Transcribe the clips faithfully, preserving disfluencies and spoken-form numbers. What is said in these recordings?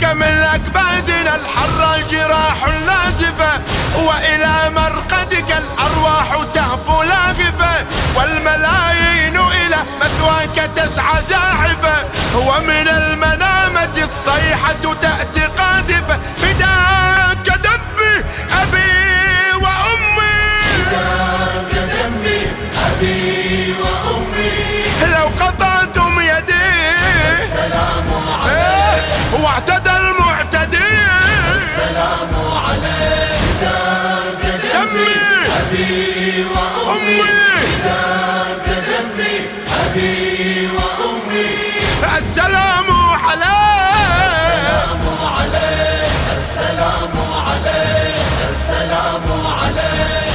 من أكبادنا الحرة جراح نازفة، وإلى مرقدك الأرواح تهفو لاغفة، والملايين إلى مثواك تسعى زاحفة، ومن المنامة الصيحة تأتي قاذفة. فداك دمي أبي وأمي، فداك دمي أبي وأمي، لو قطعتم يدي السلام عليك، واعتدى المعتدي السلام عليك. فداك دمي أبي وأمي، فداك دمي أبي وأمي، السلام عليك، السلام عليك، السلام عليك، السلام عليك.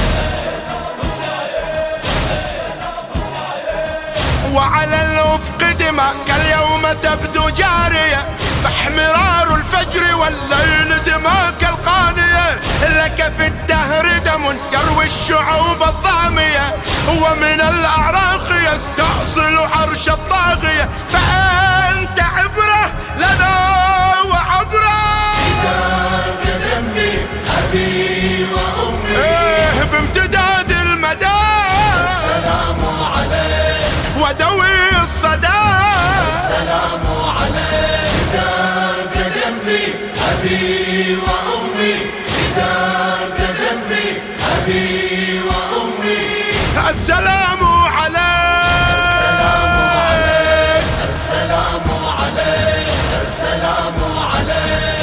وعلى الأفق دماء كاليوم تبدو جارية، فاحمرار الفجر والليل دماء كالقانية، لك في الدهر دم يروي الشعوب الظامية، ومن الأعراق يستأصل عرش الطاغية، فأنت عبرة لنا وعبرة. فداك دمي أبي وأمي، إيه بامتداد المدى السلام عليك، ودوي الصدى، السلام عليك. فداك دمي أبي وأمي، فداك دمي أبي وأمي، السلام عليك، السلام عليك، السلام عليك.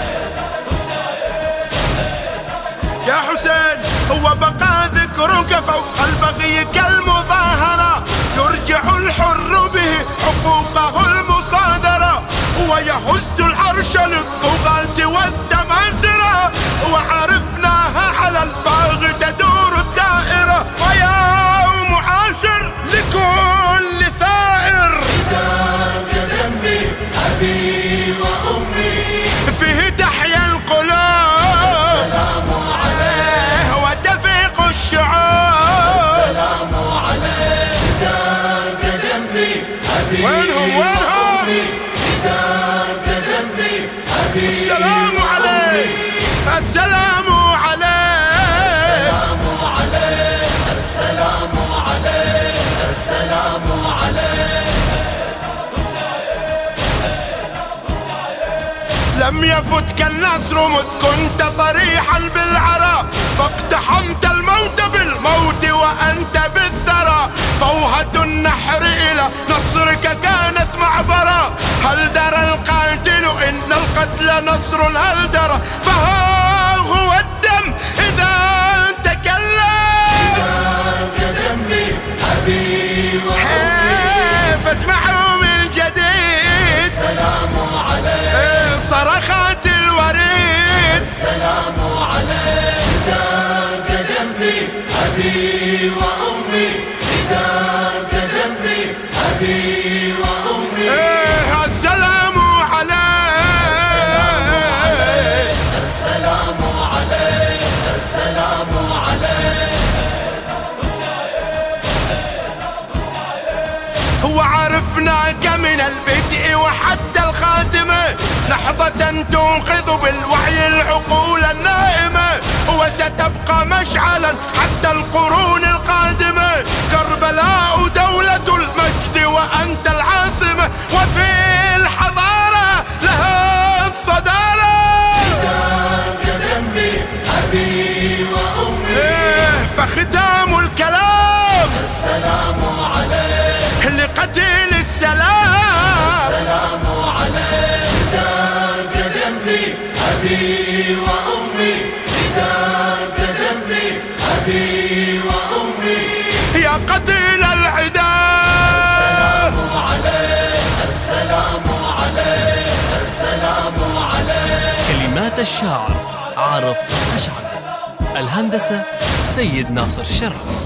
يا حسين. هو بقى ذكرك فوق البغي كالمظاهرة، يرجع الحر به حقوقه المصادرة، ويهز العرش للطغاة والسماسرة، وعرفناها على الباغي تدور الدائرة، ويوم عاشر لكل ثائر. فداك دمي أبي وأمي، فيه تحيا القلوب، السلام عليك، وتفيق الشعوب. السلام عليك. فداك دمي أبي وينهم وينهم؟ وأمي، فداك دمي أبي السلام عليك، السلام عليك، السلام عليك، السلام عليك، السلام عليك. لم يفتك النصر مذ كنت طريحا بالعرى، فاقتحمت الموت بالموت وأنت بالثرى، فوهة النحر إلى نصرك كانت معبرة، هل درى القاتل إن القتل نصر هل درى، فها هو الدم إذا تكلم. فداك دمي أبي وأمي، فاسمعوا من جديد السلام عليك، صرخات الوريد، السلام عليك. فداك دمي أبي وأمي، فداك دمي أبي وأمي، السلام عليك، السلام عليك، السلام عليك. وعرفناك من البدء وحتى الخاتمة، لحظة تنقذ بالوعي العقول النائمة، وستبقى مشعلا حتى القرون القادمة، كربلاء دولة المجد وأنت العاصمة، وفي الحضارة لها الصدارة. فداك دمي أبي وأمي، فختام الكلام السلام عليك، لقتيل السلام، السلام عليك. فداك دمي أبي وأمي، فداك دمي أبي وأمي، يا قتيل العداء. السلام عليك، السلام عليك، السلام عليك. كلمات الشاعر عارف قشعر، الهندسة سيد ناصر شرف.